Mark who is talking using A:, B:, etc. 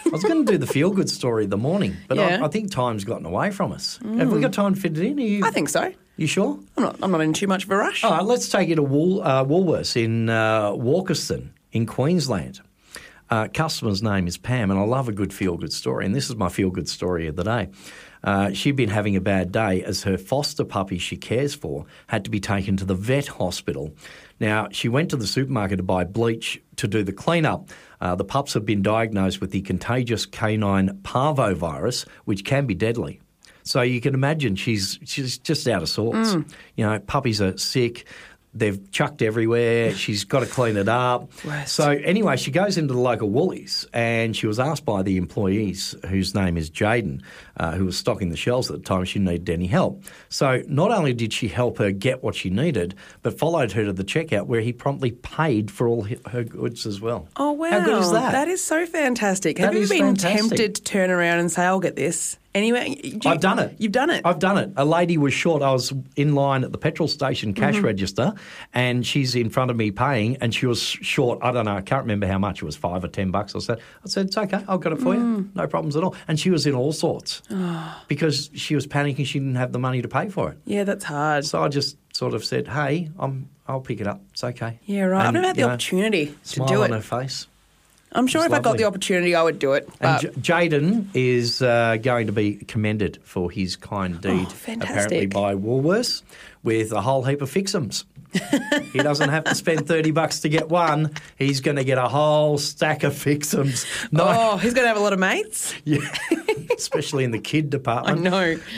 A: I was going to do the feel-good story of the morning, but
B: Yeah.
A: I think time's gotten away from us. Have we got time to fit it in? Are you,
B: I think so.
A: you sure?
B: I'm not in too much of a rush.
A: All right, let's take you to Woolworths in Walkerston in Queensland. Customer's name is Pam, and I love a good feel-good story, and this is my feel-good story of the day. She'd been having a bad day as her foster puppy she cares for had to be taken to the vet hospital. Now, she went to the supermarket to buy bleach to do the clean-up. The pups have been diagnosed with the contagious canine parvovirus, which can be deadly. So you can imagine she's just out of sorts. You know, puppies are sick. They've chucked everywhere. She's got to clean it up.
B: Worst.
A: So anyway, she goes into the local Woolies and she was asked by the employees, whose name is Jaden, who was stocking the shelves at the time, if she needed any help. So not only did she help her get what she needed, but followed her to the checkout where he promptly paid for all her goods as well.
B: Oh, wow.
A: How good is that?
B: That is so fantastic.
A: That
B: Have you
A: is
B: been
A: fantastic.
B: tempted to turn around and say, I'll get this? Anyway,
A: I've done it.
B: You've done it?
A: I've done it. A lady was short. I was in line at the petrol station cash register and she's in front of me paying and she was short, I don't know, I can't remember how much. It was $5 or $10 or so. I said, it's okay. I've got it for you. No problems at all. And she was in all sorts because she was panicking. She didn't have the money to pay for it.
B: Yeah, that's hard.
A: So I just sort of said, hey, I'll pick it up. It's okay.
B: Yeah, right. I've
A: And,
B: never had the
A: you know,
B: opportunity to
A: smile
B: do
A: on
B: it.
A: her face.
B: I'm sure
A: It's
B: if I got
A: lovely.
B: the opportunity, I would do it.
A: And
B: But
A: Jaden is going to be commended for his kind deed,
B: fantastic.
A: apparently by Woolworths, with a whole heap of fix'ems. He doesn't have to spend $30 to get one. He's going to get a whole stack of fix'ems.
B: he's going to have a lot of mates.
A: Yeah, especially in the kid
B: I
A: department.
B: know.